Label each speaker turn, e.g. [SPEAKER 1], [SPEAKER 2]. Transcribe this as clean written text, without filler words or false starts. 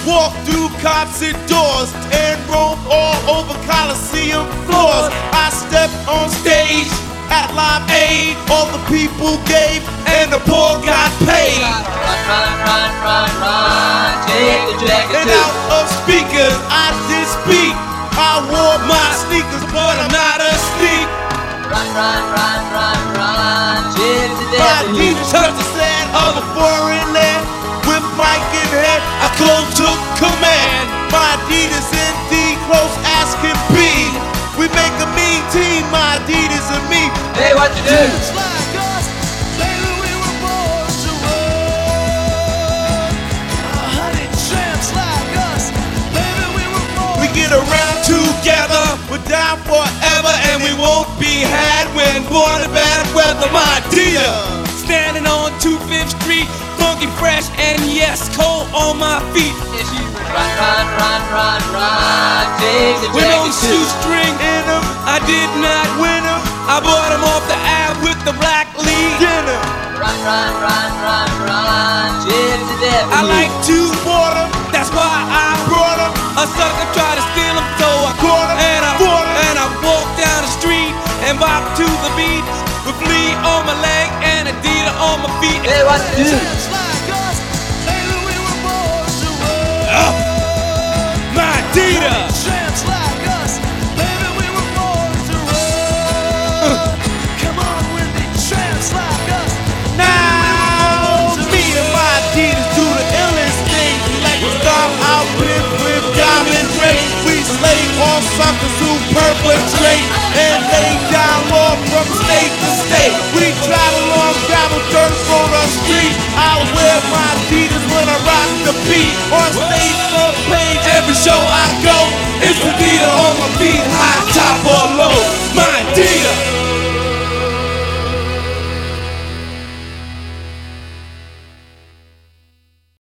[SPEAKER 1] walk through concert doors and roam all over Coliseum floors. I stepped on stage at Live Aid. All the people gave and the poor got paid.
[SPEAKER 2] Run, take the jacket
[SPEAKER 1] And out of speakers I did speak. I wore my sneakers, but I'm not asleep.
[SPEAKER 2] Run, take the
[SPEAKER 1] My
[SPEAKER 2] devil.
[SPEAKER 1] teeth touched the sand of a foreign land. With mic in hand, I close took command. My Adidas indeed close as can be. We make a mean team, my Adidas and me.
[SPEAKER 2] Hey, what you do?
[SPEAKER 3] Just like us, baby, we were born to run. 100 tramps like us, baby, we were born.
[SPEAKER 1] We get around together, we're down forever, and we won't be had when born in bad weather, my dear. Standing on 25th Street, funky fresh, and yes, cold on my feet.
[SPEAKER 2] Run, take the
[SPEAKER 1] With no
[SPEAKER 2] jacket too.
[SPEAKER 1] shoestring in them, I did not win them. I bought them off the app with the black lead in them.
[SPEAKER 2] Run, take the devil.
[SPEAKER 1] I like to board them, that's why I brought them. A sucker tried to steal them, so I caught them. And I walked down the street and bop to the beat with Lee on my leg and Adidas on my feet.
[SPEAKER 2] Hey, what you do?
[SPEAKER 3] Just like us, baby, we were born to run.
[SPEAKER 1] My Adidas.
[SPEAKER 3] Tramps like us, baby, we were born to run. Come on, Wendy, tramps like us.
[SPEAKER 1] Now me and my Adidas do the illest thing. Like we start out with diamond rings. We slay all suckers who perpetrate and lay down law from state to state. We travel on gravel dirt for the street. I wear my Adidas when I rock the beat. On stage, front page, every show I go, it's Adidas on my feet, high, top or low. My Adidas.